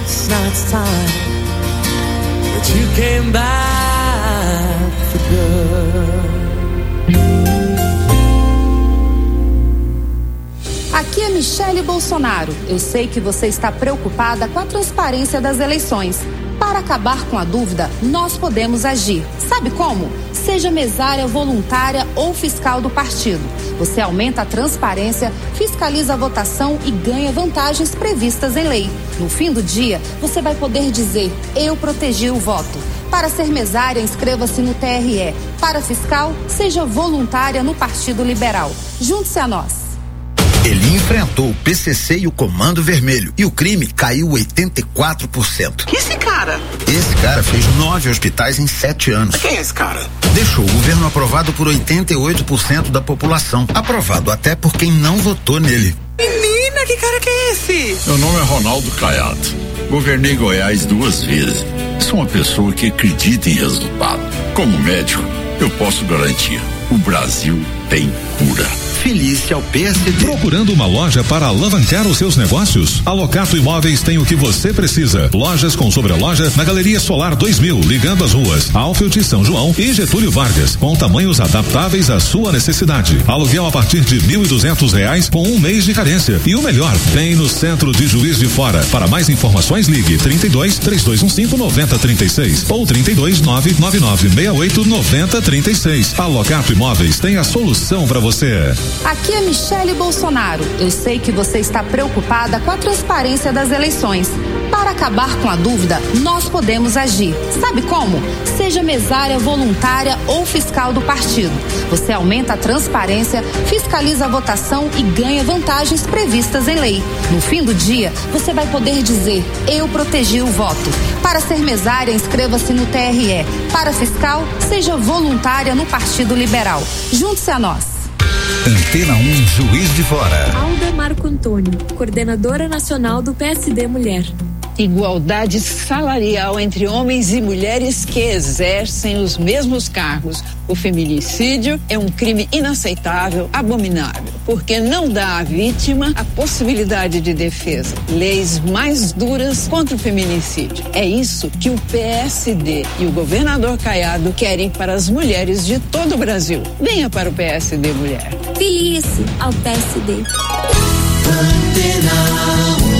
twice, now it's time that you came back for good. Aqui é Michele Bolsonaro. Eu sei que você está preocupada com a transparência das eleições. Para acabar com a dúvida, nós podemos agir. Sabe como? Seja mesária, voluntária ou fiscal do partido. Você aumenta a transparência, fiscaliza a votação e ganha vantagens previstas em lei. No fim do dia, você vai poder dizer: eu protegi o voto. Para ser mesária, inscreva-se no TRE. Para fiscal, seja voluntária no Partido Liberal. Junte-se a nós. Ele enfrentou o PCC e o Comando Vermelho e o crime caiu 84%. Esse cara? Esse cara fez 9 hospitais em 7 anos. Quem é esse cara? Deixou o governo aprovado por 88% da população. Aprovado até por quem não votou nele. Menina, que cara que é esse? Meu nome é Ronaldo Caiado. Governei Goiás 2 vezes. Sou uma pessoa que acredita em resultado. Como médico, eu posso garantir: o Brasil tem cura. Feliz ao PSD. Procurando uma loja para alavancar os seus negócios? A Locato Imóveis tem o que você precisa. Lojas com sobreloja na Galeria Solar 2000, ligando as ruas Alfield, São João e Getúlio Vargas, com tamanhos adaptáveis à sua necessidade. Aluguel a partir de R$1.200 com 1 mês de carência. E o melhor, tem no centro de Juiz de Fora. Para mais informações, ligue 32-3215-9036 ou 32-99968-9036. A Locato Imóveis tem a solução para você. Aqui é Michele Bolsonaro. Eu sei que você está preocupada com a transparência das eleições. Para acabar com a dúvida, nós podemos agir. Sabe como? Seja mesária, voluntária ou fiscal do partido. Você aumenta a transparência, fiscaliza a votação e ganha vantagens previstas em lei. No fim do dia, você vai poder dizer: eu protegi o voto. Para ser mesária, inscreva-se no TRE. Para fiscal, seja voluntária no Partido Liberal. Junte-se a nós. Antena 1 Juiz de Fora. Alda Marco Antônio, coordenadora nacional do PSD Mulher. Igualdade salarial entre homens e mulheres que exercem os mesmos cargos. O feminicídio é um crime inaceitável, abominável, porque não dá à vítima a possibilidade de defesa. Leis mais duras contra o feminicídio. É isso que o PSD e o governador Caiado querem para as mulheres de todo o Brasil. Venha para o PSD Mulher. Filie-se ao PSD. Antena 1.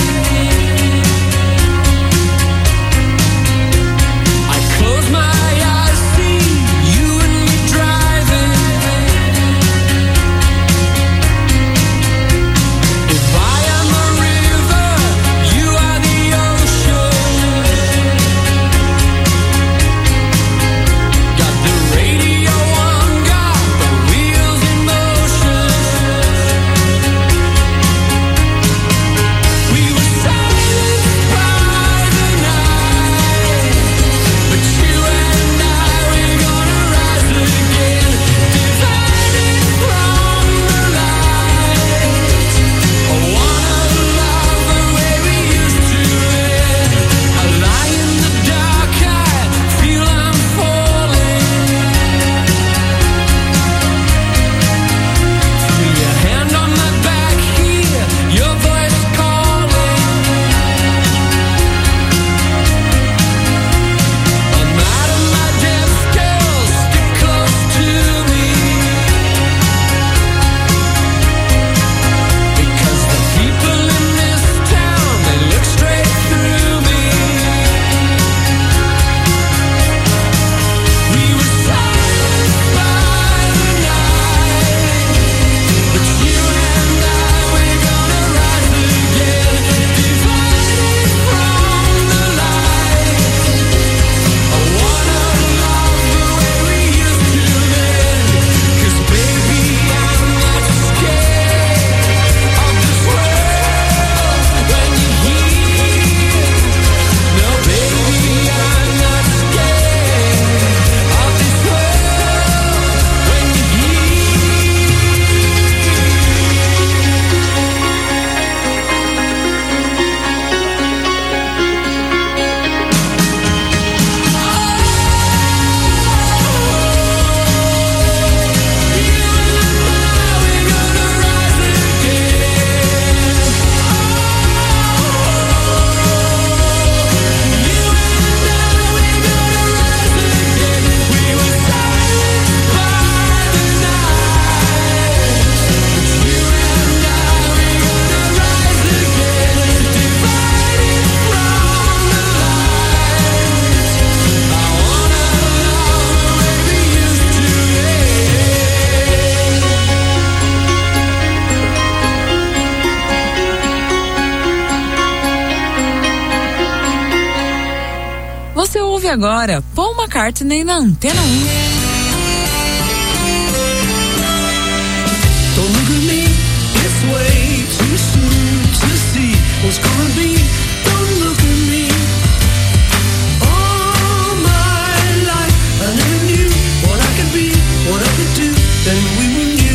My agora, Paul McCartney na Antena 1. Don't look at me, it's way too soon to see what's gonna be. Don't look at me. All my life I never knew what I could be, what I could do. Then we were new.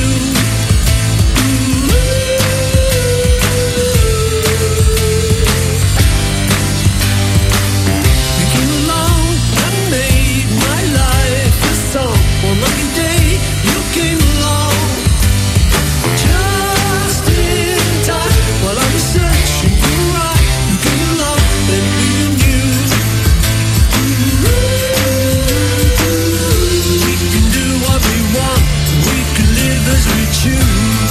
You came along and made my life a song. One lucky day you came along, just in time while I was searching for a ride. You came along, then we knew. We can do what we want, we can live as we choose.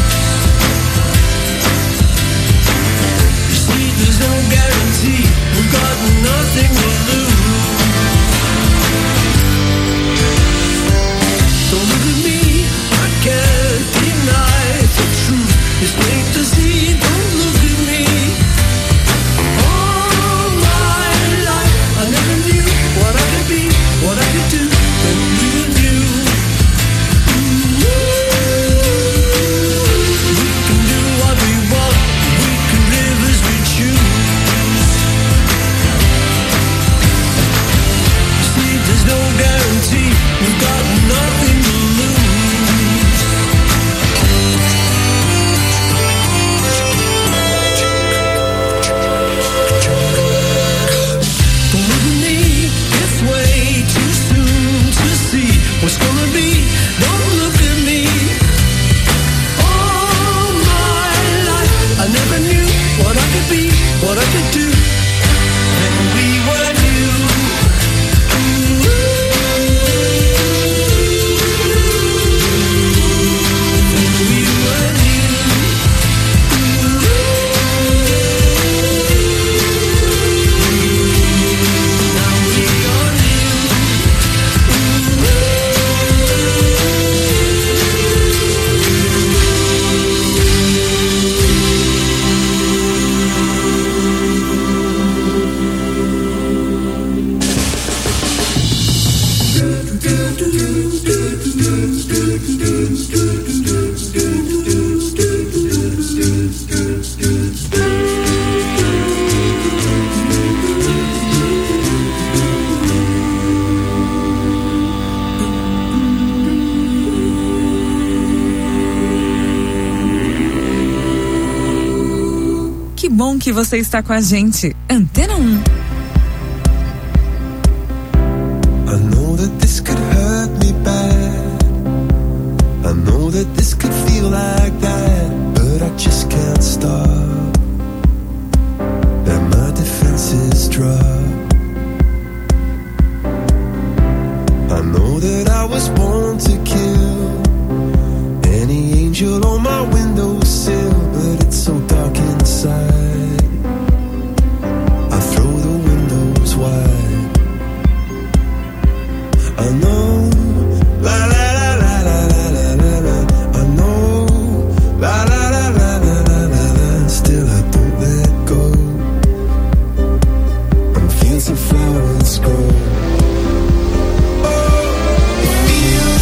You see, there's no guarantee, we've got nothing to lose. Don't look at me, I can't deny the truth. It's plain to see, don't look at me. All my life I never knew what I could be, what I could do. Then we knew. We can do what we want, we can live as we choose. You see, there's no guarantee, we've got nothing to lose. Don't look at me, it's way too soon to see what's gonna be. Don't look at me. All my life I never knew what I could be, what I could do. Then we were new. Then we were new. Now we are new. Que bom que você está com a gente. Antena 1. I know that this could hurt me bad. I know that this could feel like that, but I just can't stop. And my defenses drop. I know that I was born to kill any angel on my windowsill, but it's so dark inside. I throw the windows wide. I know, la la la la la la la la. I know, la la la la la la la la. Still I don't let go. I'm fields of flowers grow. Oh, it feels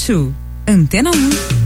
Gaúcho. Antena 1.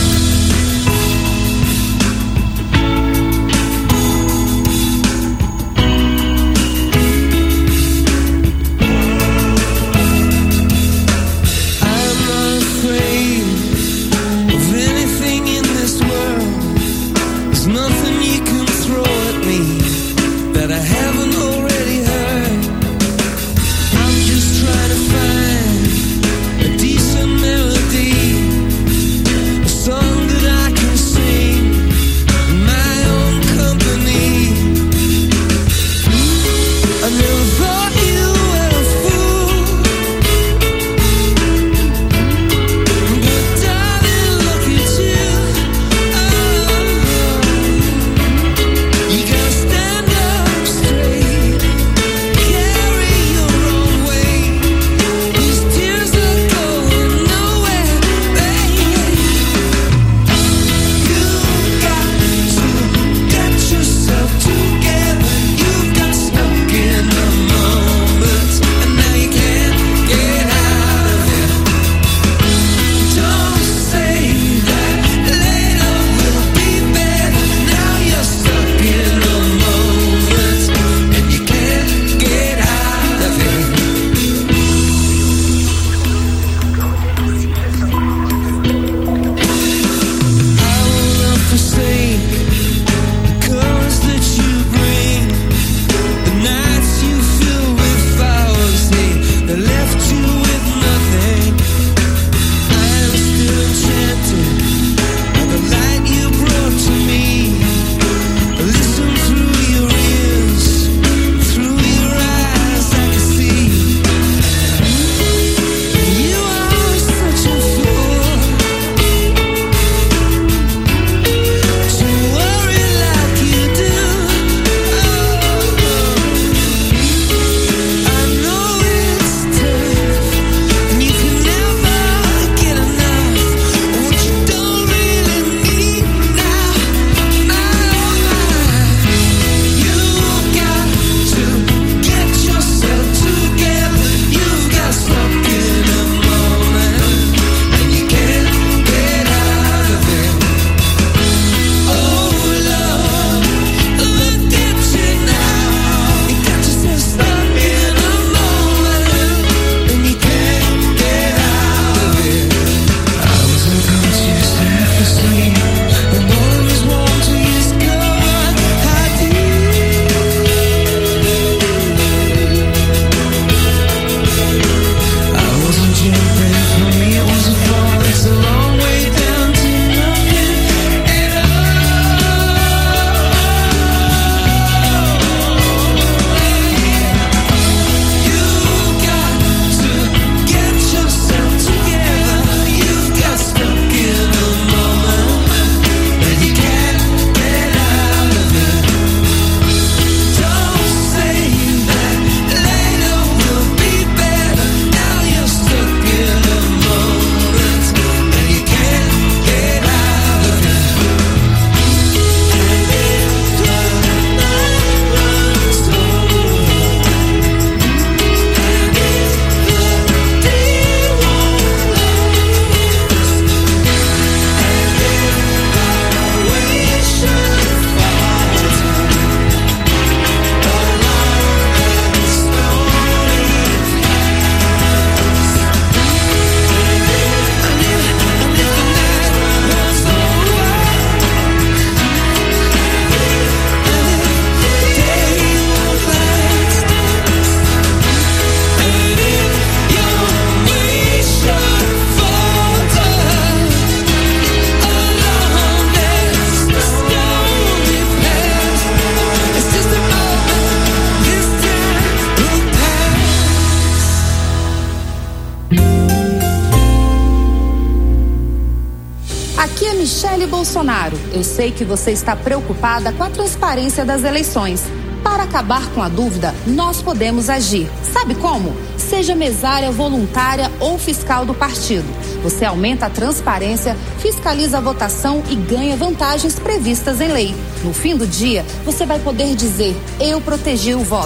Michele Bolsonaro, eu sei que você está preocupada com a transparência das eleições. Para acabar com a dúvida, nós podemos agir. Sabe como? Seja mesária, voluntária ou fiscal do partido. Você aumenta a transparência, fiscaliza a votação e ganha vantagens previstas em lei. No fim do dia, você vai poder dizer: eu protegi o voto.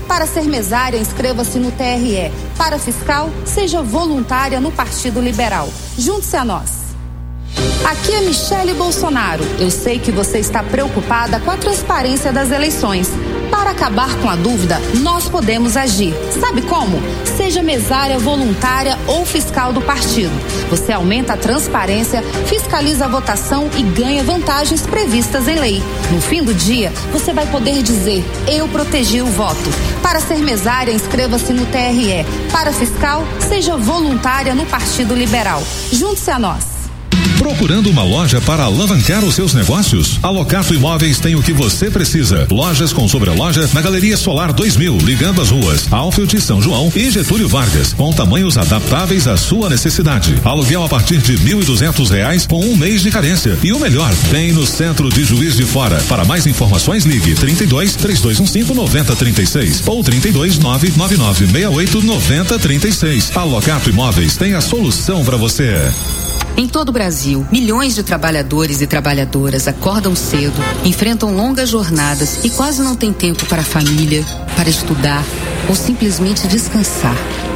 Para ser mesária, inscreva-se no TRE. Para fiscal, seja voluntária no Partido Liberal. Junte-se a nós. Aqui é Michele Bolsonaro. Eu sei que você está preocupada com a transparência das eleições. Para acabar com a dúvida, nós podemos agir. Sabe como? Seja mesária voluntária ou fiscal do partido. Você aumenta a transparência, fiscaliza a votação e ganha vantagens previstas em lei. No fim do dia, você vai poder dizer: eu protegi o voto. Para ser mesária, inscreva-se no TRE. Para fiscal, seja voluntária no Partido Liberal. Junte-se a nós. Procurando uma loja para alavancar os seus negócios? A Locato Imóveis tem o que você precisa. Lojas com sobreloja na Galeria Solar 2000, ligando as ruas Alfield, São João e Getúlio Vargas, com tamanhos adaptáveis à sua necessidade. Aluguel a partir de R$1.200 com um mês de carência. E o melhor, tem no centro de Juiz de Fora. Para mais informações, ligue 32-3215-9036 ou 32-99968-9036. A Locato Imóveis tem a solução para você. Em todo o Brasil, milhões de trabalhadores e trabalhadoras acordam cedo, enfrentam longas jornadas e quase não têm tempo para a família, para estudar ou simplesmente descansar.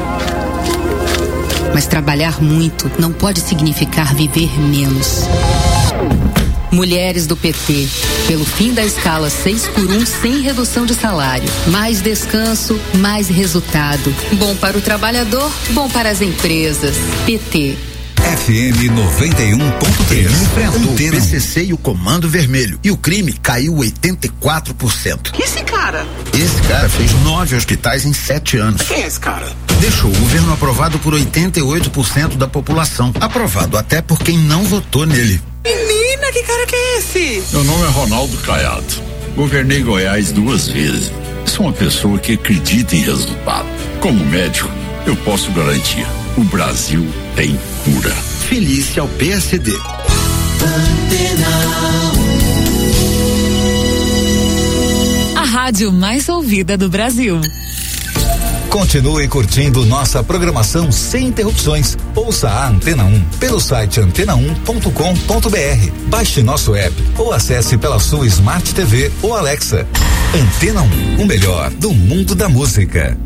Mas trabalhar muito não pode significar viver menos. Mulheres do PT, pelo fim da escala 6x1 sem redução de salário. Mais descanso, mais resultado. Bom para o trabalhador, bom para as empresas. PT. FM 91.3. Enfrentou o PCC e o Comando Vermelho. E o crime caiu 84%. Que esse cara? Esse cara fez 9 hospitais em 7 anos. Quem é esse cara? Deixou o governo aprovado por 88% da população. Aprovado até por quem não votou nele. Menina, que cara que é esse? Meu nome é Ronaldo Caiado. Governei Goiás 2 vezes. Sou uma pessoa que acredita em resultado. Como médico, eu posso garantir: o Brasil tem cura. Feliz ao PSD. A rádio mais ouvida do Brasil. Continue curtindo nossa programação sem interrupções. Ouça a Antena 1 pelo site antena1.com.br. Baixe nosso app ou acesse pela sua Smart TV ou Alexa. Antena 1, o melhor do mundo da música.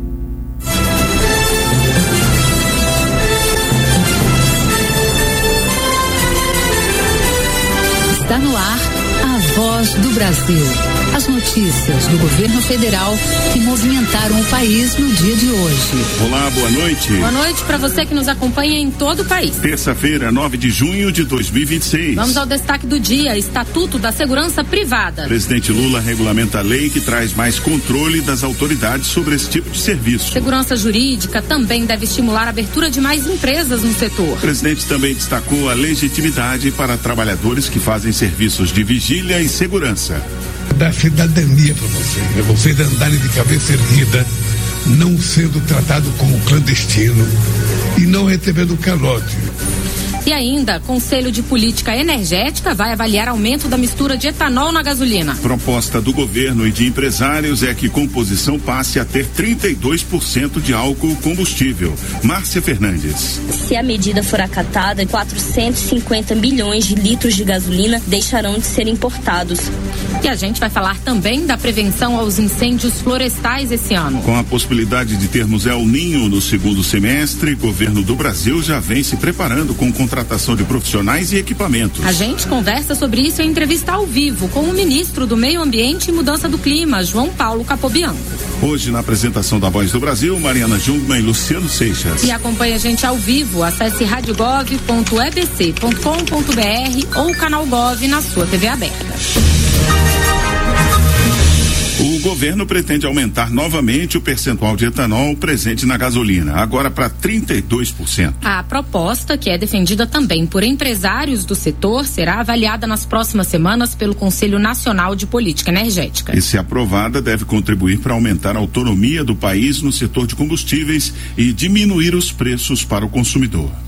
Está no ar a Voz do Brasil. As notícias do governo federal que movimentaram o país no dia de hoje. Olá, boa noite. Boa noite para você que nos acompanha em todo o país. Terça-feira, 9 de junho de 2026. Vamos ao destaque do dia: Estatuto da Segurança Privada. Presidente Lula regulamenta a lei que traz mais controle das autoridades sobre esse tipo de serviço. Segurança jurídica também deve estimular a abertura de mais empresas no setor. O presidente também destacou a legitimidade para trabalhadores que fazem serviços de vigília e segurança. Da cidadania para vocês andarem de cabeça erguida, não sendo tratado como clandestino e não recebendo calote. E ainda, Conselho de Política Energética vai avaliar aumento da mistura de etanol na gasolina. Proposta do governo e de empresários é que composição passe a ter 32% de álcool combustível. Márcia Fernandes. Se a medida for acatada, 450 milhões de litros de gasolina deixarão de ser importados. E a gente vai falar também da prevenção aos incêndios florestais esse ano. Com a possibilidade de termos El Ninho no segundo semestre, o governo do Brasil já vem se preparando com contratação de profissionais e equipamentos. A gente conversa sobre isso em entrevista ao vivo com o ministro do Meio Ambiente e Mudança do Clima, João Paulo Capobianco. Hoje, na apresentação da Voz do Brasil, Mariana Jungmann e Luciano Seixas. E acompanhe a gente ao vivo. Acesse radiogov.ebc.com.br ou o canal Gov na sua TV aberta. O governo pretende aumentar novamente o percentual de etanol presente na gasolina, agora para 32%. A proposta, que é defendida também por empresários do setor, será avaliada nas próximas semanas pelo Conselho Nacional de Política Energética. E, se aprovada, deve contribuir para aumentar a autonomia do país no setor de combustíveis e diminuir os preços para o consumidor.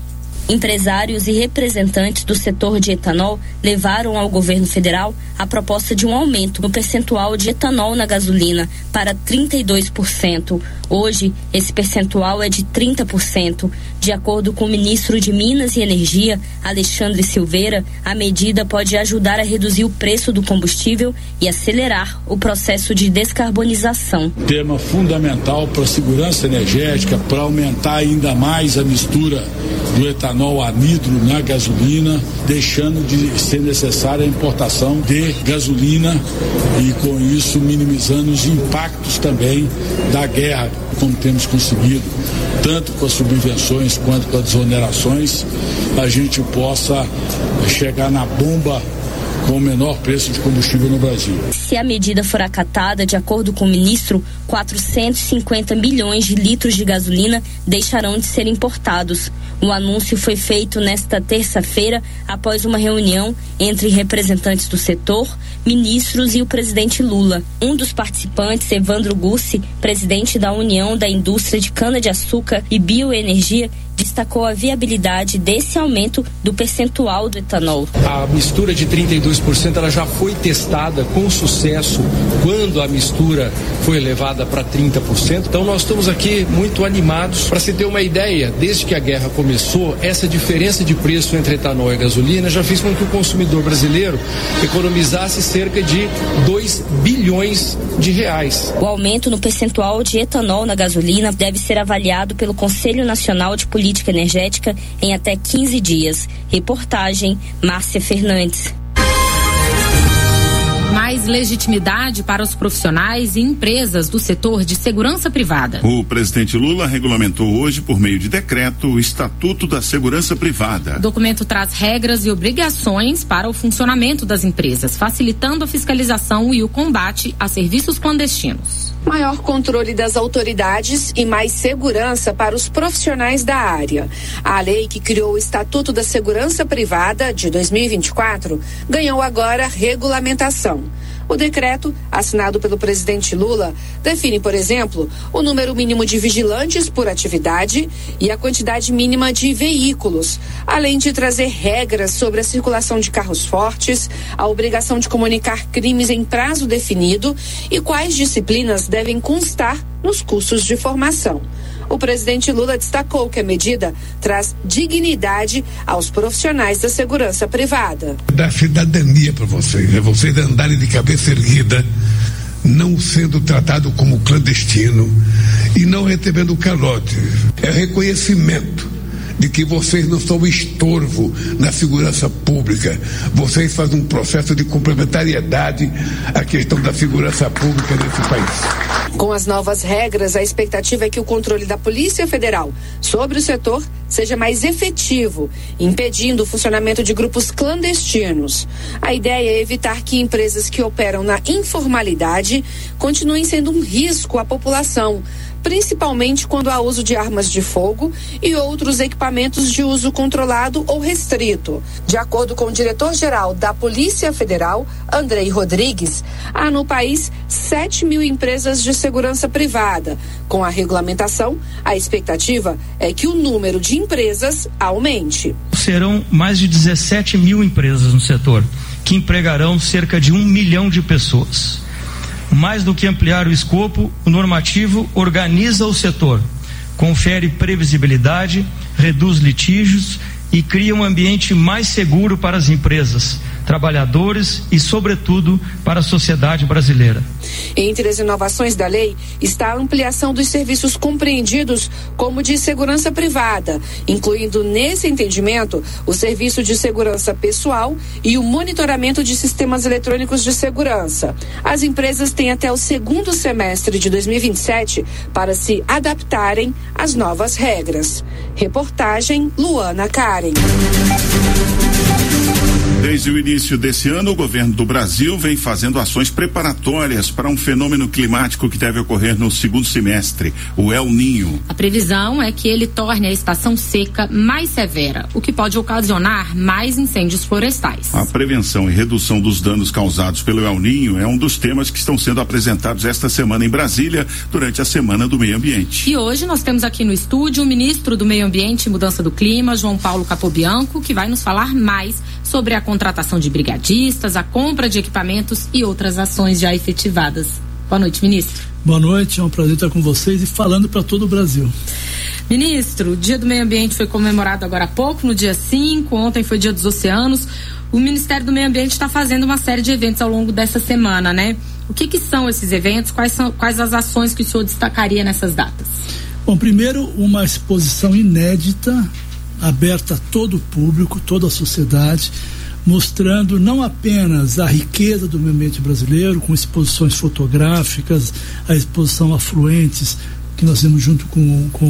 Empresários e representantes do setor de etanol levaram ao governo federal a proposta de um aumento no percentual de etanol na gasolina para 32%. Hoje, esse percentual é de 30%. De acordo com o ministro de Minas e Energia, Alexandre Silveira, a medida pode ajudar a reduzir o preço do combustível e acelerar o processo de descarbonização. Tema fundamental para a segurança energética, para aumentar ainda mais a mistura do etanol anidro na gasolina, deixando de ser necessária a importação de gasolina e com isso minimizando os impactos também da guerra, como temos conseguido, tanto com as subvenções quanto com as desonerações, a gente possa chegar na bomba com o menor preço de combustível no Brasil. Se a medida for acatada, de acordo com o ministro, 450 milhões de litros de gasolina deixarão de ser importados. O anúncio foi feito nesta terça-feira após uma reunião entre representantes do setor, ministros e o presidente Lula. Um dos participantes, Evandro Gussi, presidente da União da Indústria de Cana-de-Açúcar e Bioenergia, destacou a viabilidade desse aumento do percentual do etanol. A mistura de 32% ela já foi testada com sucesso quando a mistura foi elevada para 30%. Então nós estamos aqui muito animados. Para se ter uma ideia, desde que a guerra começou, essa diferença de preço entre etanol e gasolina já fez com que o consumidor brasileiro economizasse cerca de 2 bilhões de reais. O aumento no percentual de etanol na gasolina deve ser avaliado pelo Conselho Nacional de Política Energética em até 15 dias. Reportagem, Márcia Fernandes. Mais legitimidade para os profissionais e empresas do setor de segurança privada. O presidente Lula regulamentou hoje, por meio de decreto, o Estatuto da Segurança Privada. O documento traz regras e obrigações para o funcionamento das empresas, facilitando a fiscalização e o combate a serviços clandestinos. Maior controle das autoridades e mais segurança para os profissionais da área. A lei que criou o Estatuto da Segurança Privada de 2024 ganhou agora regulamentação. O decreto, assinado pelo presidente Lula, define, por exemplo, o número mínimo de vigilantes por atividade e a quantidade mínima de veículos, além de trazer regras sobre a circulação de carros fortes, a obrigação de comunicar crimes em prazo definido e quais disciplinas devem constar nos cursos de formação. O presidente Lula destacou que a medida traz dignidade aos profissionais da segurança privada. Dá cidadania para vocês, é vocês andarem de cabeça erguida, não sendo tratado como clandestino e não recebendo calote. É reconhecimento de que vocês não são estorvo na segurança pública. Vocês fazem um processo de complementariedade à questão da segurança pública nesse país. Com as novas regras, a expectativa é que o controle da Polícia Federal sobre o setor seja mais efetivo, impedindo o funcionamento de grupos clandestinos. A ideia é evitar que empresas que operam na informalidade continuem sendo um risco à população, principalmente quando há uso de armas de fogo e outros equipamentos de uso controlado ou restrito. De acordo com o diretor-geral da Polícia Federal, Andrei Rodrigues, há no país 7 mil empresas de segurança privada. Com a regulamentação, a expectativa é que o número de empresas aumente. Serão mais de 17 mil empresas no setor, que empregarão cerca de 1 milhão de pessoas. Mais do que ampliar o escopo, o normativo organiza o setor, confere previsibilidade, reduz litígios e cria um ambiente mais seguro para as empresas, trabalhadores e, sobretudo, para a sociedade brasileira. Entre as inovações da lei está a ampliação dos serviços compreendidos como de segurança privada, incluindo nesse entendimento o serviço de segurança pessoal e o monitoramento de sistemas eletrônicos de segurança. As empresas têm até o segundo semestre de 2027 para se adaptarem às novas regras. Reportagem Luana Karen. Desde o início desse ano, o governo do Brasil vem fazendo ações preparatórias para um fenômeno climático que deve ocorrer no segundo semestre, o El Niño. A previsão é que ele torne a estação seca mais severa, o que pode ocasionar mais incêndios florestais. A prevenção e redução dos danos causados pelo El Niño é um dos temas que estão sendo apresentados esta semana em Brasília, durante a Semana do Meio Ambiente. E hoje nós temos aqui no estúdio o ministro do Meio Ambiente e Mudança do Clima, João Paulo Capobianco, que vai nos falar mais sobre a contratação de brigadistas, a compra de equipamentos e outras ações já efetivadas. Boa noite, ministro. Boa noite, é um prazer estar com vocês e falando para todo o Brasil. Ministro, o Dia do Meio Ambiente foi comemorado agora há pouco, no dia 5, ontem foi Dia dos Oceanos. O Ministério do Meio Ambiente está fazendo uma série de eventos ao longo dessa semana, né? O que são esses eventos? Quais as ações que o senhor destacaria nessas datas? Bom, primeiro, uma exposição inédita, aberta a todo o público, toda a sociedade, mostrando não apenas a riqueza do meio ambiente brasileiro, com exposições fotográficas, a exposição Afluentes, que nós temos junto com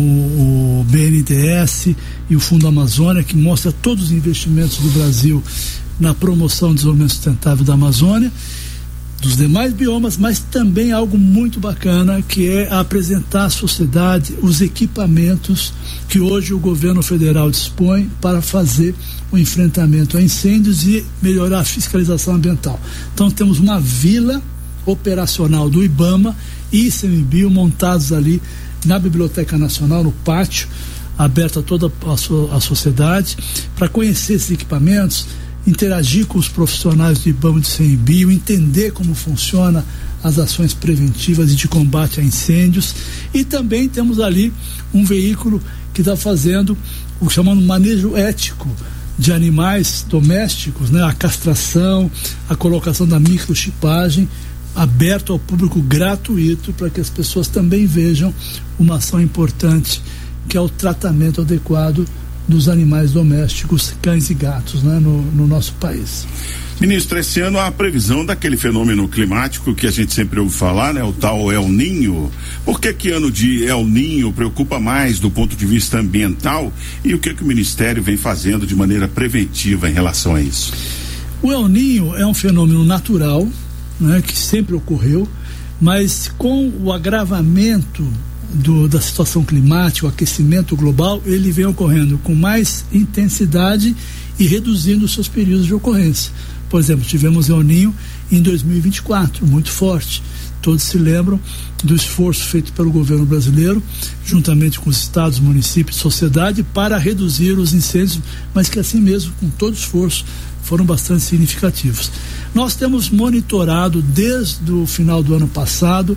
o BNDES e o Fundo Amazônia, que mostra todos os investimentos do Brasil na promoção do desenvolvimento sustentável da Amazônia, dos demais biomas, mas também algo muito bacana, que é apresentar à sociedade os equipamentos que hoje o governo federal dispõe para fazer o enfrentamento a incêndios e melhorar a fiscalização ambiental. Então temos uma vila operacional do IBAMA e ICMBio montados ali na Biblioteca Nacional, no pátio, aberto a toda a sociedade, para conhecer esses equipamentos, interagir com os profissionais do IBAMA e do ICMBio, entender como funciona as ações preventivas e de combate a incêndios. E também temos ali um veículo que está fazendo o chamado manejo ético de animais domésticos, né? A castração, a colocação da microchipagem, aberto ao público, gratuito, para que as pessoas também vejam uma ação importante, que é o tratamento adequado dos animais domésticos, cães e gatos, né, no nosso país. Ministro, esse ano há a previsão daquele fenômeno climático que a gente sempre ouve falar, né, o tal El Niño. Por que ano de El Niño preocupa mais do ponto de vista ambiental e o que o Ministério vem fazendo de maneira preventiva em relação a isso? O El Niño é um fenômeno natural, né, que sempre ocorreu, mas com o agravamento da situação climática, o aquecimento global, ele vem ocorrendo com mais intensidade e reduzindo os seus períodos de ocorrência. Por exemplo, tivemos El Niño em 2024, muito forte. Todos se lembram do esforço feito pelo governo brasileiro, juntamente com os estados, municípios, sociedade, para reduzir os incêndios, mas que assim mesmo, com todo esforço, foram bastante significativos. Nós temos monitorado desde o final do ano passado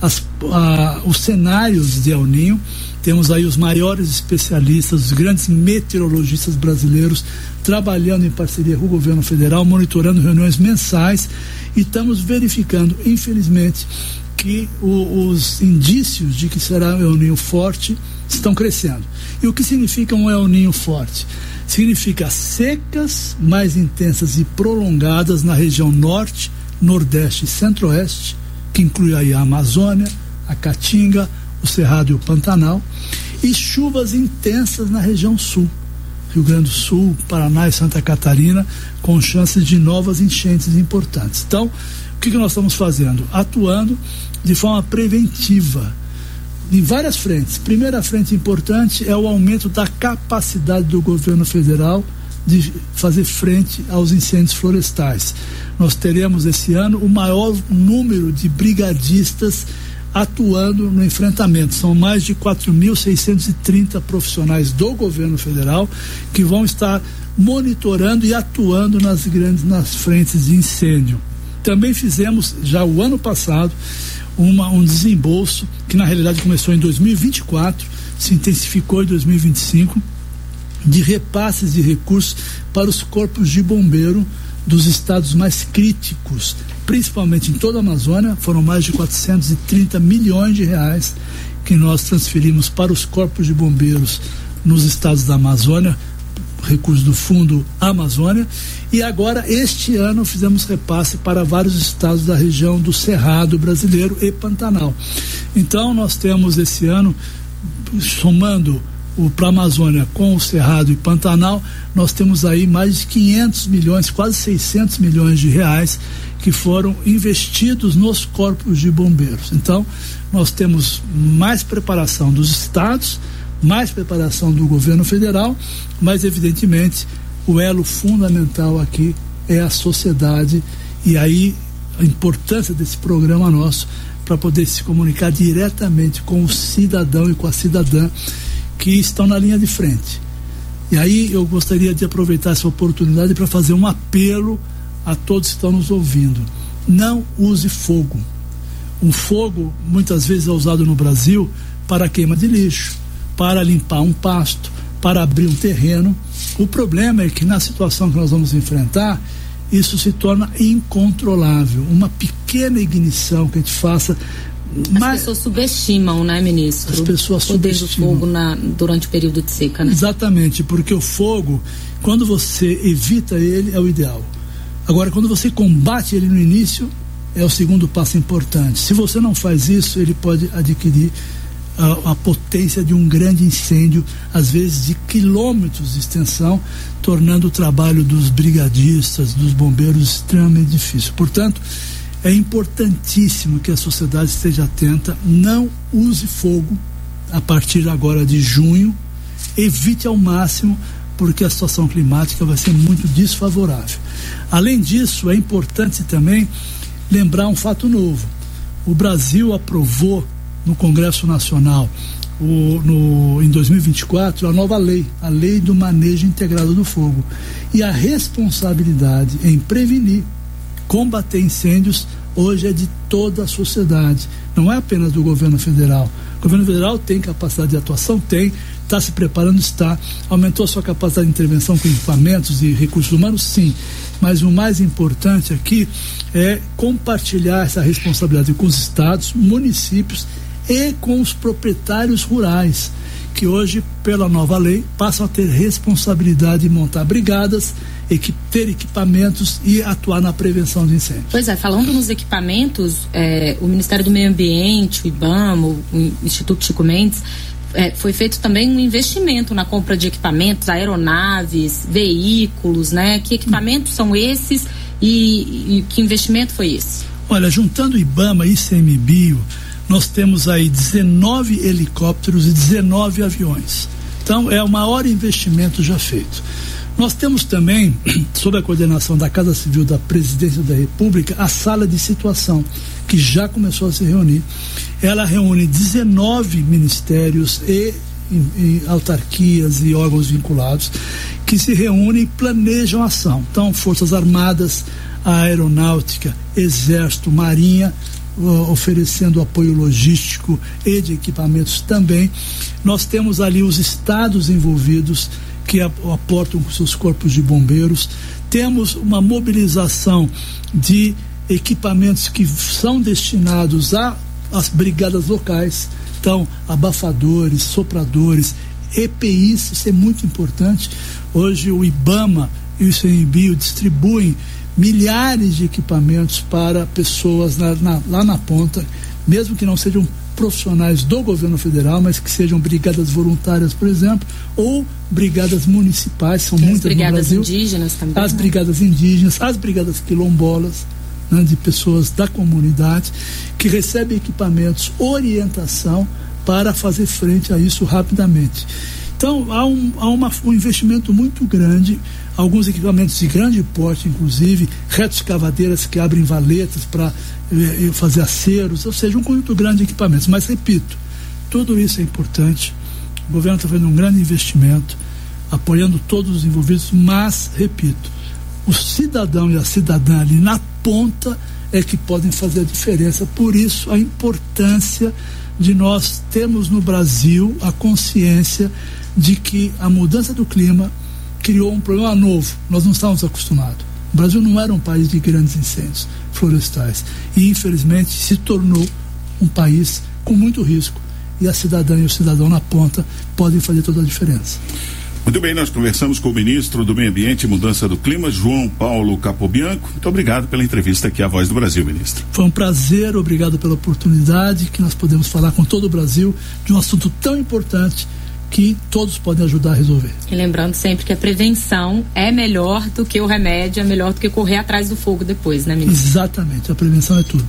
os cenários de El Niño. Temos aí os maiores especialistas, os grandes meteorologistas brasileiros trabalhando em parceria com o governo federal, monitorando reuniões mensais, e estamos verificando, infelizmente, que os indícios de que será um El Niño forte estão crescendo. E o que significa um El Niño forte? Significa secas mais intensas e prolongadas na região norte, nordeste e centro-oeste, que inclui aí a Amazônia, a Caatinga, o Cerrado e o Pantanal, e chuvas intensas na região sul, Rio Grande do Sul, Paraná e Santa Catarina, com chances de novas enchentes importantes. Então, o que nós estamos fazendo? Atuando de forma preventiva, em várias frentes. Primeira frente importante é o aumento da capacidade do governo federal de fazer frente aos incêndios florestais. Nós teremos esse ano o maior número de brigadistas atuando no enfrentamento. São mais de 4.630 profissionais do governo federal que vão estar monitorando e atuando nas frentes de incêndio. Também fizemos, já o ano passado, um desembolso que na realidade começou em 2024, se intensificou em 2025, de repasses de recursos para os corpos de bombeiro dos estados mais críticos, principalmente em toda a Amazônia. Foram mais de 430 milhões de reais que nós transferimos para os corpos de bombeiros nos estados da Amazônia, recursos do Fundo Amazônia, e agora este ano fizemos repasse para vários estados da região do Cerrado brasileiro e Pantanal. Então nós temos esse ano, somando para a Amazônia com o Cerrado e Pantanal, nós temos aí mais de 500 milhões, quase 600 milhões de reais que foram investidos nos corpos de bombeiros. Então, nós temos mais preparação dos estados, mais preparação do governo federal, mas evidentemente o elo fundamental aqui é a sociedade, e aí a importância desse programa nosso para poder se comunicar diretamente com o cidadão e com a cidadã que estão na linha de frente. E aí eu gostaria de aproveitar essa oportunidade para fazer um apelo a todos que estão nos ouvindo. Não use fogo. O fogo muitas vezes é usado no Brasil para queima de lixo, para limpar um pasto, para abrir um terreno. O problema é que na situação que nós vamos enfrentar, isso se torna incontrolável. Uma pequena ignição que a gente faça. As pessoas subestimam, né, ministro? As pessoas o poder subestimam. do fogo durante o período de seca, né? Exatamente, porque o fogo, quando você evita ele, é o ideal. Agora, quando você combate ele no início, é o segundo passo importante. Se você não faz isso, ele pode adquirir a potência de um grande incêndio, às vezes de quilômetros de extensão, tornando o trabalho dos brigadistas, dos bombeiros, extremamente difícil. Portanto, é importantíssimo que a sociedade esteja atenta. Não use fogo a partir agora de junho, evite ao máximo, porque a situação climática vai ser muito desfavorável. Além disso, é importante também lembrar um fato novo. O Brasil aprovou no Congresso Nacional em 2024 a nova lei, a Lei do Manejo Integrado do Fogo, e a responsabilidade em prevenir, combater incêndios hoje é de toda a sociedade, não é apenas do governo federal. O governo federal tem capacidade de atuação, está se preparando, aumentou a sua capacidade de intervenção com equipamentos e recursos humanos, sim, mas o mais importante aqui é compartilhar essa responsabilidade com os estados, municípios e com os proprietários rurais, que hoje, pela nova lei, passam a ter responsabilidade de montar brigadas, ter equipamentos e atuar na prevenção de incêndios. Pois é, falando nos equipamentos, o Ministério do Meio Ambiente, o IBAMA, o Instituto Chico Mendes, foi feito também um investimento na compra de equipamentos, aeronaves, veículos, né? Que equipamentos são esses e que investimento foi esse? Olha, juntando IBAMA e ICMBio, nós temos aí 19 helicópteros e 19 aviões. Então, é o maior investimento já feito. Nós temos também, sob a coordenação da Casa Civil da Presidência da República, a sala de situação, que já começou a se reunir. Ela reúne 19 ministérios e autarquias e órgãos vinculados, que se reúnem e planejam ação. Então, Forças Armadas, a Aeronáutica, Exército, Marinha, oferecendo apoio logístico e de equipamentos também. Nós temos ali os estados envolvidos, que aportam com seus corpos de bombeiros. Temos uma mobilização de equipamentos que são destinados às brigadas locais, então abafadores, sopradores, EPIs, isso é muito importante. Hoje o IBAMA e o ICMBio distribuem milhares de equipamentos para pessoas lá na ponta, mesmo que não sejam profissionais do governo federal, mas que sejam brigadas voluntárias, por exemplo, ou brigadas municipais, são muitas no Brasil. As brigadas indígenas também. As brigadas indígenas, as brigadas quilombolas, né, de pessoas da comunidade, que recebem equipamentos, orientação para fazer frente a isso rapidamente. Então, há um investimento muito grande, alguns equipamentos de grande porte, inclusive, retroescavadeiras que abrem valetas para fazer aceros, ou seja, um conjunto grande de equipamentos. Mas, repito, tudo isso é importante. O governo está fazendo um grande investimento, apoiando todos os envolvidos, mas, repito, o cidadão e a cidadã ali na ponta é que podem fazer a diferença. Por isso, a importância de nós termos no Brasil a consciência de que a mudança do clima criou um problema novo. Nós não estávamos acostumados. O Brasil não era um país de grandes incêndios florestais e, infelizmente, se tornou um país com muito risco, e a cidadã e o cidadão na ponta podem fazer toda a diferença. Muito bem, nós conversamos com o ministro do Meio Ambiente e Mudança do Clima, João Paulo Capobianco. Muito obrigado pela entrevista aqui à Voz do Brasil, ministro. Foi um prazer, obrigado pela oportunidade que nós podemos falar com todo o Brasil de um assunto tão importante que todos podem ajudar a resolver. E lembrando sempre que a prevenção é melhor do que o remédio, é melhor do que correr atrás do fogo depois, né, ministro? Exatamente, a prevenção é tudo.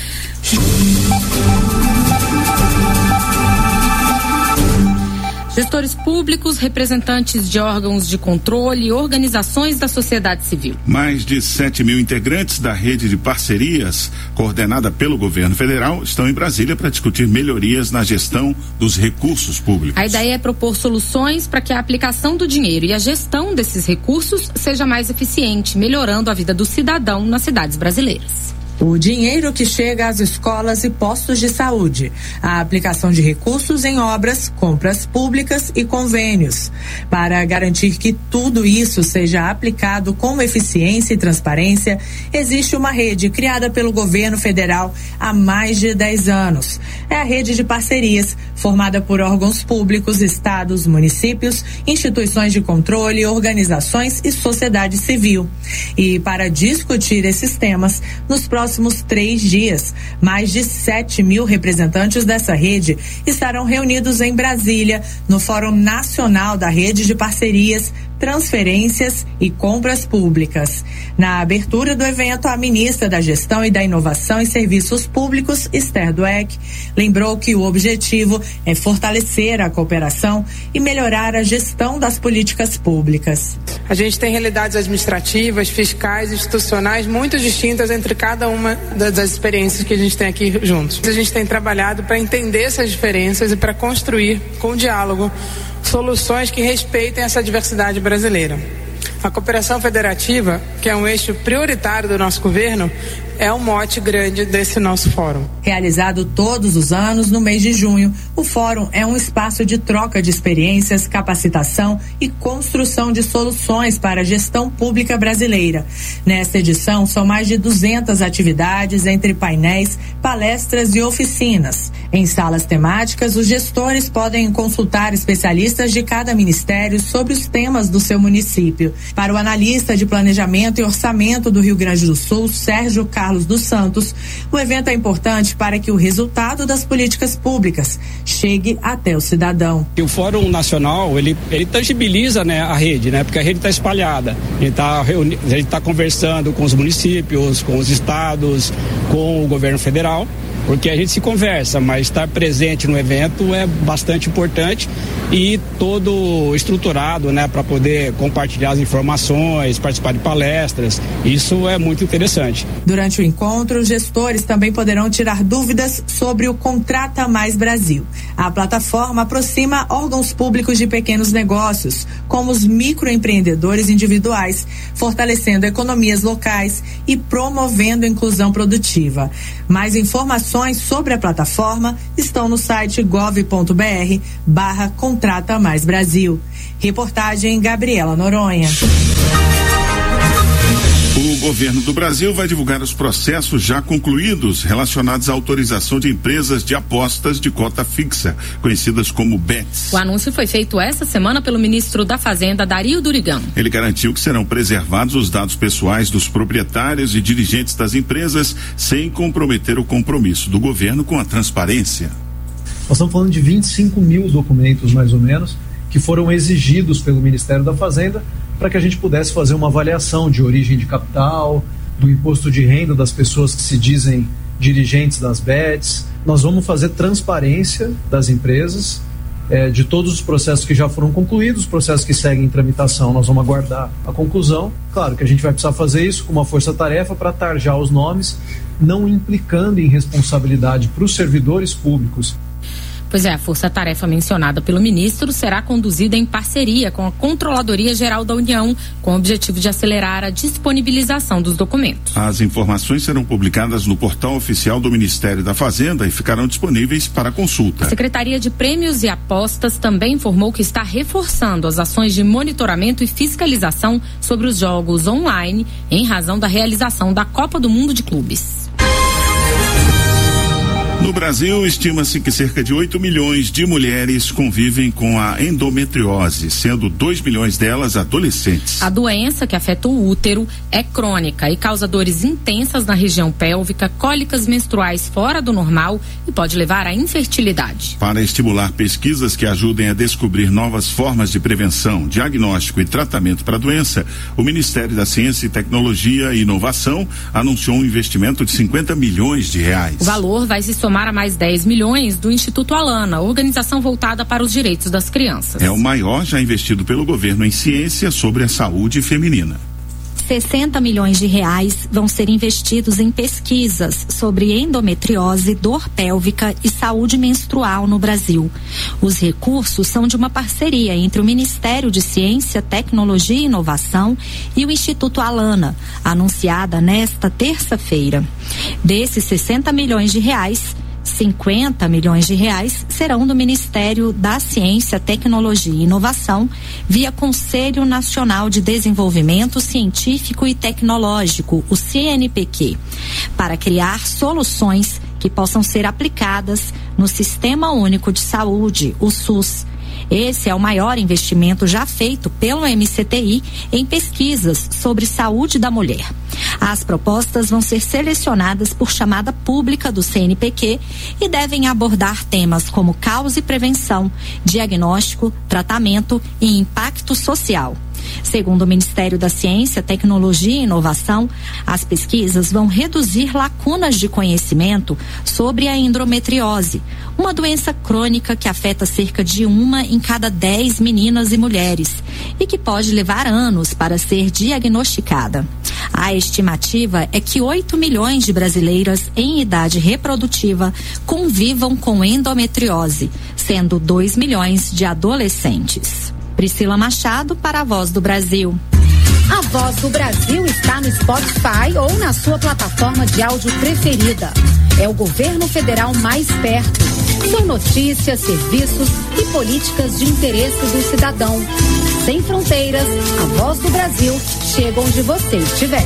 Gestores públicos, representantes de órgãos de controle e organizações da sociedade civil. Mais de 7 mil integrantes da rede de parcerias, coordenada pelo governo federal, estão em Brasília para discutir melhorias na gestão dos recursos públicos. A ideia é propor soluções para que a aplicação do dinheiro e a gestão desses recursos seja mais eficiente, melhorando a vida do cidadão nas cidades brasileiras. O dinheiro que chega às escolas e postos de saúde, a aplicação de recursos em obras, compras públicas e convênios. Para garantir que tudo isso seja aplicado com eficiência e transparência, existe uma rede criada pelo governo federal há mais de 10 anos. É a rede de parcerias, formada por órgãos públicos, estados, municípios, instituições de controle, organizações e sociedade civil. E para discutir esses temas, nos próximos 3 dias, mais de 7 mil representantes dessa rede estarão reunidos em Brasília, no Fórum Nacional da Rede de Parcerias, Transferências e Compras Públicas. Na abertura do evento, a ministra da Gestão e da Inovação e Serviços Públicos, Esther Dweck, lembrou que o objetivo é fortalecer a cooperação e melhorar a gestão das políticas públicas. A gente tem realidades administrativas, fiscais e institucionais muito distintas entre cada uma das experiências que a gente tem aqui juntos. A gente tem trabalhado para entender essas diferenças e para construir, com diálogo, soluções que respeitem essa diversidade brasileira. A cooperação federativa, que é um eixo prioritário do nosso governo, é um mote grande desse nosso fórum. Realizado todos os anos no mês de junho, o fórum é um espaço de troca de experiências, capacitação e construção de soluções para a gestão pública brasileira. Nesta edição, são mais de 200 atividades entre painéis, palestras e oficinas. Em salas temáticas, os gestores podem consultar especialistas de cada ministério sobre os temas do seu município. Para o analista de planejamento e orçamento do Rio Grande do Sul, Sérgio Carlos dos Santos, o evento é importante para que o resultado das políticas públicas chegue até o cidadão. O Fórum Nacional, ele tangibiliza, né, a rede, né, porque a rede está espalhada. A gente está conversando com os municípios, com os estados, com o governo federal, porque a gente se conversa, mas estar presente no evento é bastante importante e todo estruturado, né, para poder compartilhar as informações, participar de palestras. Isso é muito interessante. Durante o encontro, os gestores também poderão tirar dúvidas sobre o Contrata Mais Brasil. A plataforma aproxima órgãos públicos de pequenos negócios, como os microempreendedores individuais, fortalecendo economias locais e promovendo a inclusão produtiva. Mais informações sobre a plataforma estão no site gov.br/Contrata Mais Brasil. Reportagem Gabriela Noronha. O governo do Brasil vai divulgar os processos já concluídos relacionados à autorização de empresas de apostas de cota fixa, conhecidas como BETs. O anúncio foi feito essa semana pelo ministro da Fazenda, Dario Durigan. Ele garantiu que serão preservados os dados pessoais dos proprietários e dirigentes das empresas, sem comprometer o compromisso do governo com a transparência. Nós estamos falando de 25 mil documentos, mais ou menos, que foram exigidos pelo Ministério da Fazenda para que a gente pudesse fazer uma avaliação de origem de capital, do imposto de renda das pessoas que se dizem dirigentes das BETs. Nós vamos fazer transparência das empresas, de todos os processos que já foram concluídos, os processos que seguem em tramitação, nós vamos aguardar a conclusão. Claro que a gente vai precisar fazer isso com uma força-tarefa para tarjar os nomes, não implicando em responsabilidade para os servidores públicos. Pois é, a força-tarefa mencionada pelo ministro será conduzida em parceria com a Controladoria Geral da União, com o objetivo de acelerar a disponibilização dos documentos. As informações serão publicadas no portal oficial do Ministério da Fazenda e ficarão disponíveis para consulta. A Secretaria de Prêmios e Apostas também informou que está reforçando as ações de monitoramento e fiscalização sobre os jogos online, em razão da realização da Copa do Mundo de Clubes. No Brasil, estima-se que cerca de 8 milhões de mulheres convivem com a endometriose, sendo 2 milhões delas adolescentes. A doença, que afeta o útero, é crônica e causa dores intensas na região pélvica, cólicas menstruais fora do normal e pode levar à infertilidade. Para estimular pesquisas que ajudem a descobrir novas formas de prevenção, diagnóstico e tratamento para a doença, o Ministério da Ciência e Tecnologia e Inovação anunciou um investimento de 50 milhões de reais. O valor vai se somar a mais 10 milhões do Instituto Alana, organização voltada para os direitos das crianças. É o maior já investido pelo governo em ciência sobre a saúde feminina. 60 milhões de reais vão ser investidos em pesquisas sobre endometriose, dor pélvica e saúde menstrual no Brasil. Os recursos são de uma parceria entre o Ministério de Ciência, Tecnologia e Inovação e o Instituto Alana, anunciada nesta terça-feira. Desses 60 milhões de reais, 50 milhões de reais serão do Ministério da Ciência, Tecnologia e Inovação, via Conselho Nacional de Desenvolvimento Científico e Tecnológico, o CNPq, para criar soluções que possam ser aplicadas no Sistema Único de Saúde, o SUS. Esse é o maior investimento já feito pelo MCTI em pesquisas sobre saúde da mulher. As propostas vão ser selecionadas por chamada pública do CNPq e devem abordar temas como causa e prevenção, diagnóstico, tratamento e impacto social. Segundo o Ministério da Ciência, Tecnologia e Inovação, as pesquisas vão reduzir lacunas de conhecimento sobre a endometriose, uma doença crônica que afeta cerca de 1 em cada 10 meninas e mulheres e que pode levar anos para ser diagnosticada. A estimativa é que 8 milhões de brasileiras em idade reprodutiva convivam com endometriose, sendo 2 milhões de adolescentes. Priscila Machado para a Voz do Brasil. A Voz do Brasil está no Spotify ou na sua plataforma de áudio preferida. É o governo federal mais perto. São notícias, serviços e políticas de interesse do cidadão. Sem fronteiras, a Voz do Brasil chega onde você estiver.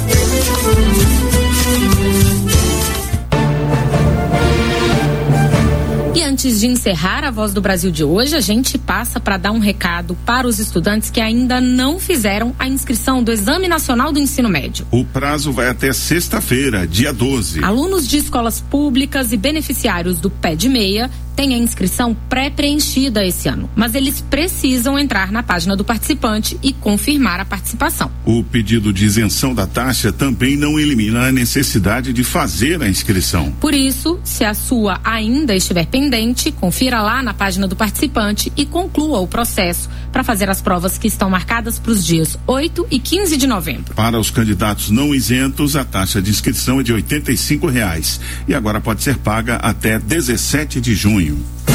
E antes de encerrar a Voz do Brasil de hoje, a gente passa para dar um recado para os estudantes que ainda não fizeram a inscrição do Exame Nacional do Ensino Médio. O prazo vai até sexta-feira, dia 12. Alunos de escolas públicas e beneficiários do Pé de Meia têm a inscrição pré-preenchida esse ano, mas eles precisam entrar na página do participante e confirmar a participação. O pedido de isenção da taxa também não elimina a necessidade de fazer a inscrição. Por isso, se a sua ainda estiver pendente, confira lá na página do participante e conclua o processo para fazer as provas que estão marcadas para os dias 8 e 15 de novembro. Para os candidatos não isentos, a taxa de inscrição é de R$85 e agora pode ser paga até 17 de junho.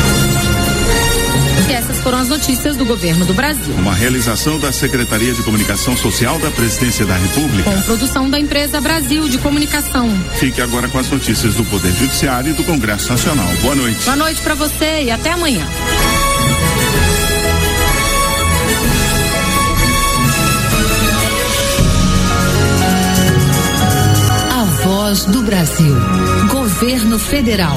E essas foram as notícias do Governo do Brasil. Uma realização da Secretaria de Comunicação Social da Presidência da República. Com produção da empresa Brasil de Comunicação. Fique agora com as notícias do Poder Judiciário e do Congresso Nacional. Boa noite. Boa noite para você e até amanhã. A Voz do Brasil. Governo Federal.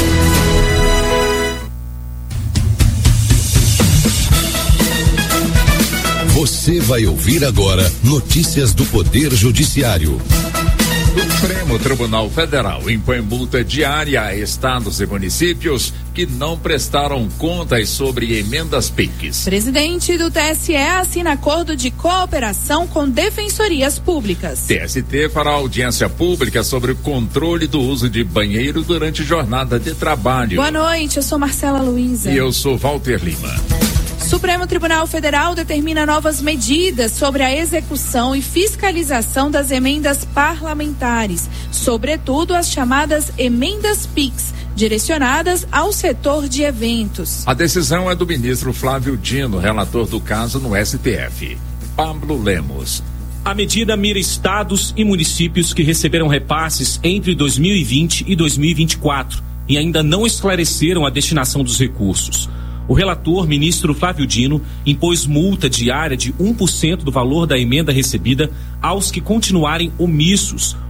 Você vai ouvir agora notícias do Poder Judiciário. O Supremo Tribunal Federal impõe multa diária a estados e municípios que não prestaram contas sobre emendas PIX. Presidente do TSE assina acordo de cooperação com defensorias públicas. TST fará audiência pública sobre o controle do uso de banheiro durante jornada de trabalho. Boa noite, eu sou Marcela Luiza. E eu sou Walter Lima. Supremo Tribunal Federal determina novas medidas sobre a execução e fiscalização das emendas parlamentares, sobretudo as chamadas emendas PIX, direcionadas ao setor de eventos. A decisão é do ministro Flávio Dino, relator do caso no STF. Pablo Lemos. A medida mira estados e municípios que receberam repasses entre 2020 e 2024 e ainda não esclareceram a destinação dos recursos. O relator, ministro Flávio Dino, impôs multa diária de 1% do valor da emenda recebida aos que continuarem omissos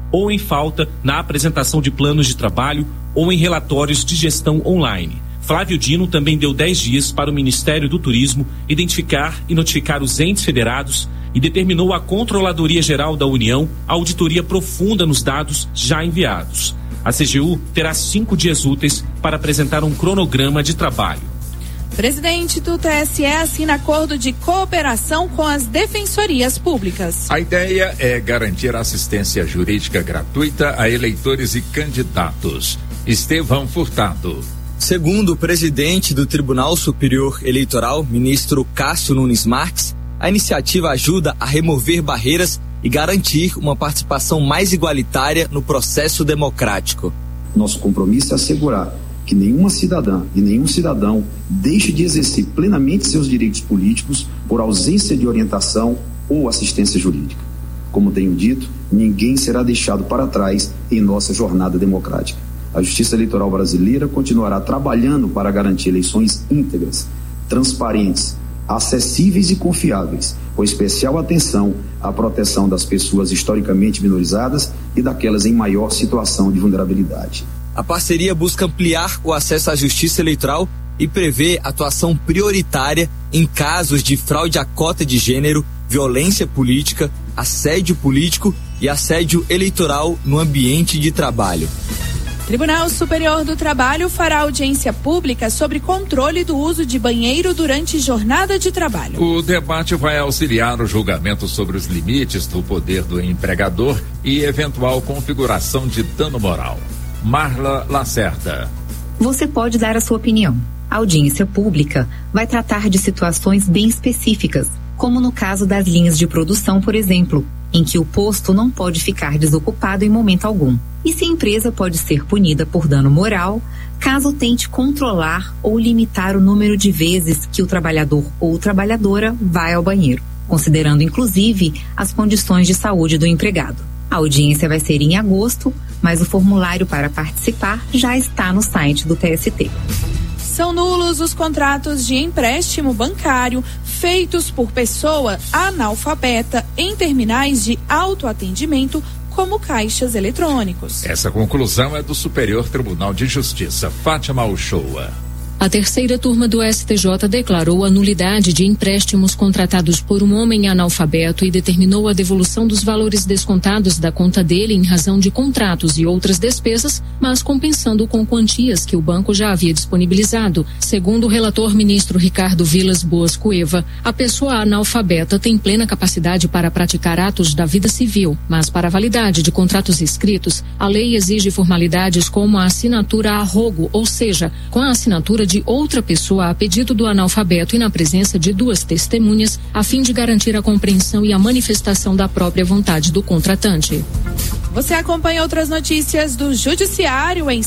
ou em falta na apresentação de planos de trabalho ou em relatórios de gestão online. Flávio Dino também deu 10 dias para o Ministério do Turismo identificar e notificar os entes federados e determinou à Controladoria Geral da União a auditoria profunda nos dados já enviados. A CGU terá 5 dias úteis para apresentar um cronograma de trabalho. Presidente do TSE assina acordo de cooperação com as defensorias públicas. A ideia é garantir assistência jurídica gratuita a eleitores e candidatos. Estevão Furtado. Segundo o presidente do Tribunal Superior Eleitoral, ministro Cássio Nunes Marques, a iniciativa ajuda a remover barreiras e garantir uma participação mais igualitária no processo democrático. Nosso compromisso é assegurar que nenhuma cidadã e nenhum cidadão deixe de exercer plenamente seus direitos políticos por ausência de orientação ou assistência jurídica. Como tenho dito, ninguém será deixado para trás em nossa jornada democrática. A Justiça Eleitoral brasileira continuará trabalhando para garantir eleições íntegras, transparentes, acessíveis e confiáveis, com especial atenção à proteção das pessoas historicamente minorizadas e daquelas em maior situação de vulnerabilidade. A parceria busca ampliar o acesso à justiça eleitoral e prevê atuação prioritária em casos de fraude à cota de gênero, violência política, assédio político e assédio eleitoral no ambiente de trabalho. Tribunal Superior do Trabalho fará audiência pública sobre controle do uso de banheiro durante jornada de trabalho. O debate vai auxiliar o julgamento sobre os limites do poder do empregador e eventual configuração de dano moral. Marla Lacerda. Você pode dar a sua opinião. A audiência pública vai tratar de situações bem específicas, como no caso das linhas de produção, por exemplo, em que o posto não pode ficar desocupado em momento algum. E se a empresa pode ser punida por dano moral, caso tente controlar ou limitar o número de vezes que o trabalhador ou trabalhadora vai ao banheiro, considerando inclusive as condições de saúde do empregado. A audiência vai ser em agosto, mas o formulário para participar já está no site do TST. São nulos os contratos de empréstimo bancário feitos por pessoa analfabeta em terminais de autoatendimento, como caixas eletrônicos. Essa conclusão é do Superior Tribunal de Justiça. Fátima Uchoa. A terceira turma do STJ declarou a nulidade de empréstimos contratados por um homem analfabeto e determinou a devolução dos valores descontados da conta dele em razão de contratos e outras despesas, mas compensando com quantias que o banco já havia disponibilizado. Segundo o relator ministro Ricardo Vilas Boas Cueva, a pessoa analfabeta tem plena capacidade para praticar atos da vida civil, mas para a validade de contratos escritos, a lei exige formalidades como a assinatura a rogo, ou seja, com a assinatura de outra pessoa a pedido do analfabeto e na presença de 2 testemunhas, a fim de garantir a compreensão e a manifestação da própria vontade do contratante. Você acompanha outras notícias do Judiciário em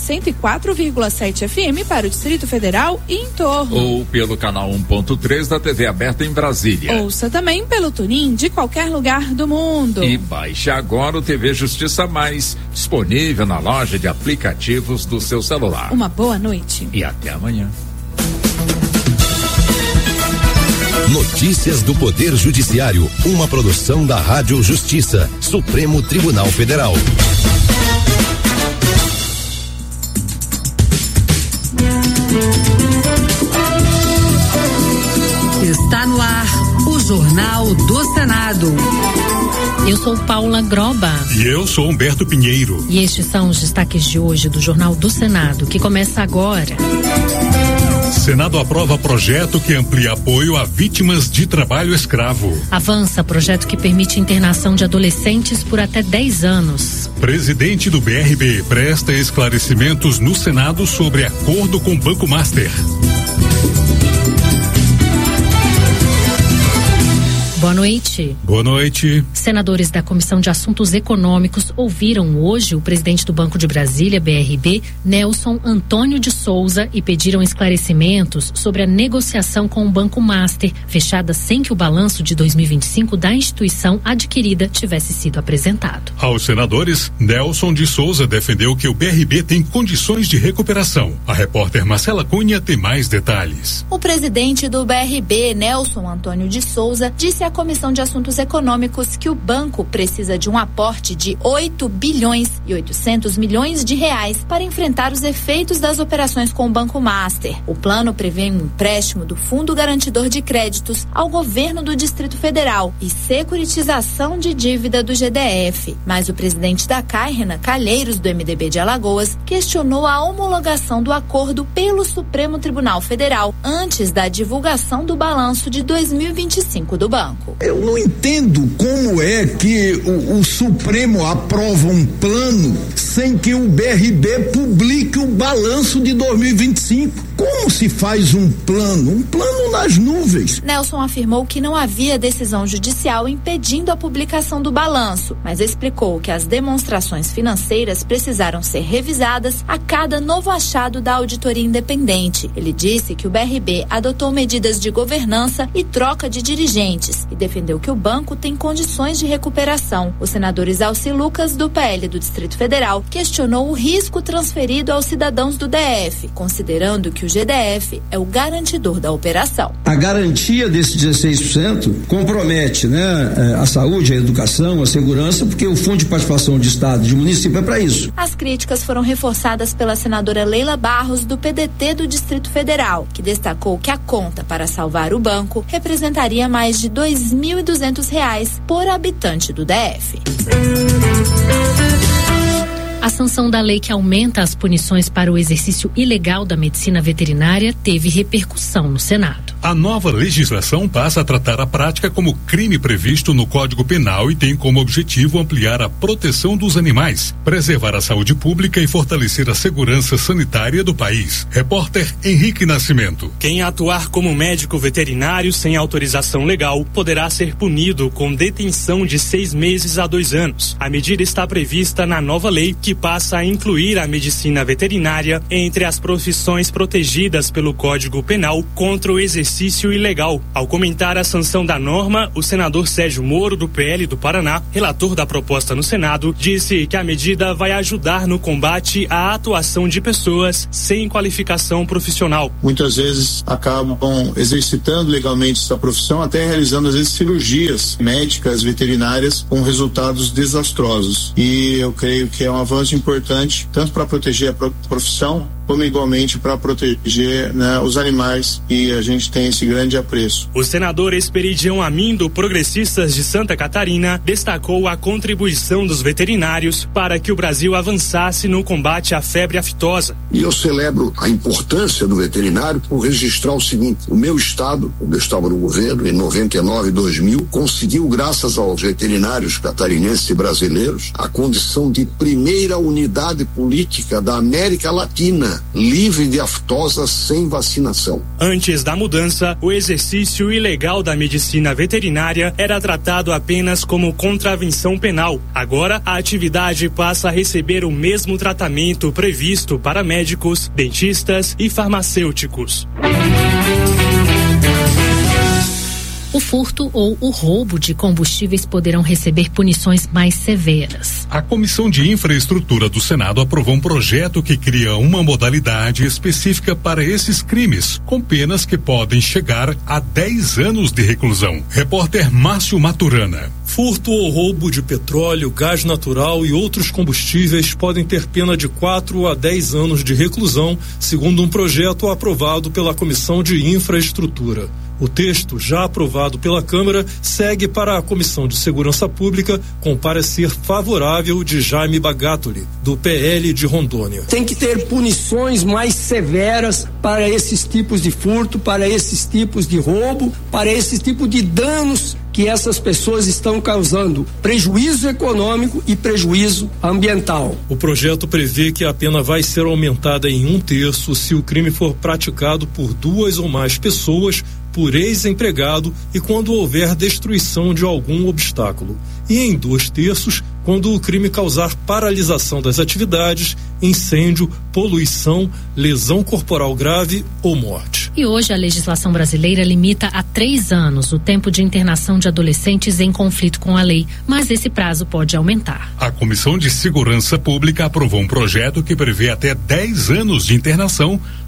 104,7 FM para o Distrito Federal e em torno. Ou pelo canal 1.3 da TV aberta em Brasília. Ouça também pelo TuneIn de qualquer lugar do mundo. E baixe agora o TV Justiça Mais, disponível na loja de aplicativos do seu celular. Uma boa noite. E até amanhã. Notícias do Poder Judiciário, uma produção da Rádio Justiça, Supremo Tribunal Federal. Está no ar o Jornal do Senado. Eu sou Paula Groba. E eu sou Humberto Pinheiro. E estes são os destaques de hoje do Jornal do Senado, que começa agora. Senado aprova projeto que amplia apoio a vítimas de trabalho escravo. Avança projeto que permite internação de adolescentes por até 10 anos. Presidente do BRB presta esclarecimentos no Senado sobre acordo com Banco Master. Boa noite. Boa noite. Senadores da Comissão de Assuntos Econômicos ouviram hoje o presidente do Banco de Brasília, BRB, Nelson Antônio de Souza, e pediram esclarecimentos sobre a negociação com o Banco Master, fechada sem que o balanço de 2025 da instituição adquirida tivesse sido apresentado. Aos senadores, Nelson de Souza defendeu que o BRB tem condições de recuperação. A repórter Marcela Cunha tem mais detalhes. O presidente do BRB, Nelson Antônio de Souza, disse à Comissão de Assuntos Econômicos que o banco precisa de um aporte de 8 bilhões e 800 milhões de reais para enfrentar os efeitos das operações com o Banco Master. O plano prevê um empréstimo do Fundo Garantidor de Créditos ao governo do Distrito Federal e securitização de dívida do GDF. Mas o presidente da CAI, Renan Calheiros, do MDB de Alagoas, questionou a homologação do acordo pelo Supremo Tribunal Federal antes da divulgação do balanço de 2025 do banco. Eu não entendo como é que o Supremo aprova um plano sem que o BRB publique o balanço de 2025. Como se faz um plano? Um plano nas nuvens. Nelson afirmou que não havia decisão judicial impedindo a publicação do balanço, mas explicou que as demonstrações financeiras precisaram ser revisadas a cada novo achado da auditoria independente. Ele disse que o BRB adotou medidas de governança e troca de dirigentes e defendeu que o banco tem condições de recuperação. O senador Isalci Lucas, do PL do Distrito Federal, questionou o risco transferido aos cidadãos do DF, considerando que o GDF é o garantidor da operação. A garantia desses 16% compromete, a saúde, a educação, a segurança, porque o Fundo de Participação de Estado e de município é para isso. As críticas foram reforçadas pela senadora Leila Barros, do PDT do Distrito Federal, que destacou que a conta para salvar o banco representaria mais de R$ 2.200 por habitante do DF. A sanção da lei que aumenta as punições para o exercício ilegal da medicina veterinária teve repercussão no Senado. A nova legislação passa a tratar a prática como crime previsto no Código Penal e tem como objetivo ampliar a proteção dos animais, preservar a saúde pública e fortalecer a segurança sanitária do país. Repórter Henrique Nascimento. Quem atuar como médico veterinário sem autorização legal poderá ser punido com detenção de 6 meses a 2 anos. A medida está prevista na nova lei, que passa a incluir a medicina veterinária entre as profissões protegidas pelo Código Penal contra o exercício ilegal. Ao comentar a sanção da norma, o senador Sérgio Moro, do PL do Paraná, relator da proposta no Senado, disse que a medida vai ajudar no combate à atuação de pessoas sem qualificação profissional. Muitas vezes acabam exercitando legalmente essa profissão, até realizando às vezes cirurgias médicas veterinárias com resultados desastrosos. E eu creio que é um avanço importante, tanto para proteger a profissão, como igualmente para proteger os animais, e a gente tem esse grande apreço. O senador Esperidião Amin, do Progressistas de Santa Catarina, destacou a contribuição dos veterinários para que o Brasil avançasse no combate à febre aftosa. E eu celebro a importância do veterinário por registrar o seguinte: o meu estado, quando eu estava no governo, em 99 e 2000, conseguiu, graças aos veterinários catarinenses e brasileiros, a condição de primeira unidade política da América Latina livre de aftosa sem vacinação. Antes da mudança, o exercício ilegal da medicina veterinária era tratado apenas como contravenção penal. Agora, a atividade passa a receber o mesmo tratamento previsto para médicos, dentistas e farmacêuticos. O furto ou o roubo de combustíveis poderão receber punições mais severas. A Comissão de Infraestrutura do Senado aprovou um projeto que cria uma modalidade específica para esses crimes, com penas que podem chegar a 10 anos de reclusão. Repórter Márcio Maturana. Furto ou roubo de petróleo, gás natural e outros combustíveis podem ter pena de 4 a 10 anos de reclusão, segundo um projeto aprovado pela Comissão de Infraestrutura. O texto, já aprovado pela Câmara, segue para a Comissão de Segurança Pública com parecer favorável de Jaime Bagatoli, do PL de Rondônia. Tem que ter punições mais severas para esses tipos de furto, para esses tipos de roubo, para esse tipo de danos que essas pessoas estão causando, prejuízo econômico e prejuízo ambiental. O projeto prevê que a pena vai ser aumentada em 1/3 se o crime for praticado por 2 ou mais pessoas, por ex-empregado e quando houver destruição de algum obstáculo, e em 2/3 quando o crime causar paralisação das atividades, incêndio, poluição, lesão corporal grave ou morte. E hoje a legislação brasileira limita a 3 anos o tempo de internação de adolescentes em conflito com a lei, mas esse prazo pode aumentar. A Comissão de Segurança Pública aprovou um projeto que prevê até 10 anos de internação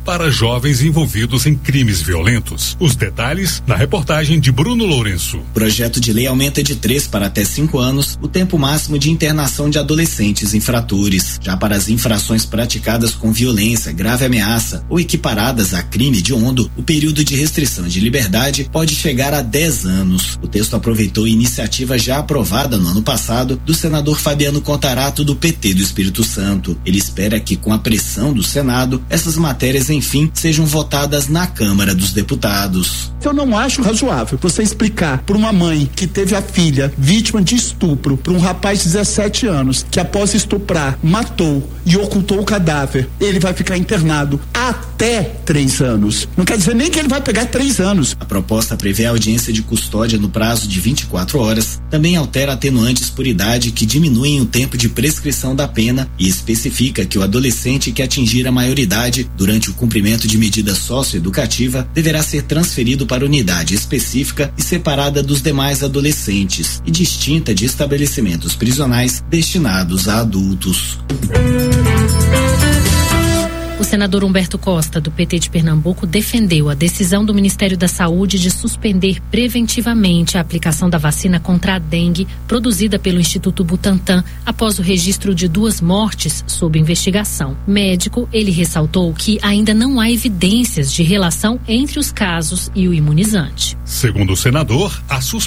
para jovens envolvidos em crimes violentos. Os detalhes na reportagem de Bruno Lourenço. O projeto de lei aumenta de 3 para até 5 anos o tempo máximo de internação de adolescentes infratores. Já para as infrações praticadas com violência, grave ameaça ou equiparadas a crime hediondo, o período de restrição de liberdade pode chegar a 10 anos. O texto aproveitou iniciativa já aprovada no ano passado do senador Fabiano Contarato, do PT do Espírito Santo. Ele espera que, com a pressão do Senado, essas matérias, enfim, sejam votadas na Câmara dos Deputados. Eu não acho razoável você explicar para uma mãe que teve a filha vítima de estupro, para um rapaz de 17 anos, que após estuprar, matou e ocultou o cadáver, ele vai ficar internado até 3 anos. Não quer dizer nem que ele vai pegar 3 anos. A proposta prevê a audiência de custódia no prazo de 24 horas, também altera atenuantes por idade que diminuem o tempo de prescrição da pena e especifica que o adolescente que atingir a maioridade durante o cumprimento de medida socioeducativa deverá ser transferido para unidade específica e separada dos demais adolescentes e distinta de estabelecimentos prisionais destinados a adultos. O senador Humberto Costa, do PT de Pernambuco, defendeu a decisão do Ministério da Saúde de suspender preventivamente a aplicação da vacina contra a dengue produzida pelo Instituto Butantan após o registro de 2 mortes sob investigação. Médico, ele ressaltou que ainda não há evidências de relação entre os casos e o imunizante. Segundo o senador, a suspensão